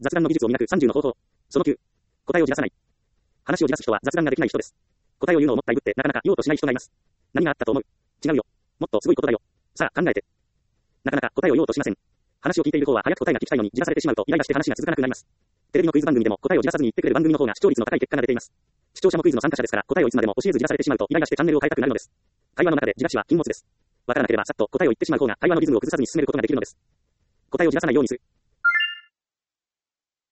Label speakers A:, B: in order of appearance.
A: 雑談の技術を磨く30の方法。その9。答えをじらさない。話をじらす人は雑談ができない人です。答えを言うのをもったいぶってなかなか言おうとしない人がいます。何があったと思う？違うよ。もっとすごいことだよ。さあ考えて。なかなか答えを言おうとしません。話を聞いている方は早く答えが聞きたいのにじらされてしまうとイライラして話が続かなくなります。テレビのクイズ番組でも答えをじらさずに言ってくれる番組の方が視聴率の高い結果が出ています。視聴者もクイズの参加者ですから答えをいつまでも教えずじらされてしまうとイライラしてチャンネルを変えたくなるのです。会話の中でじらしは禁物です。わからなければさっと答えを言ってしまう方が会話のリズムを崩さずに進めることができるのです。答えをじらさないようにする。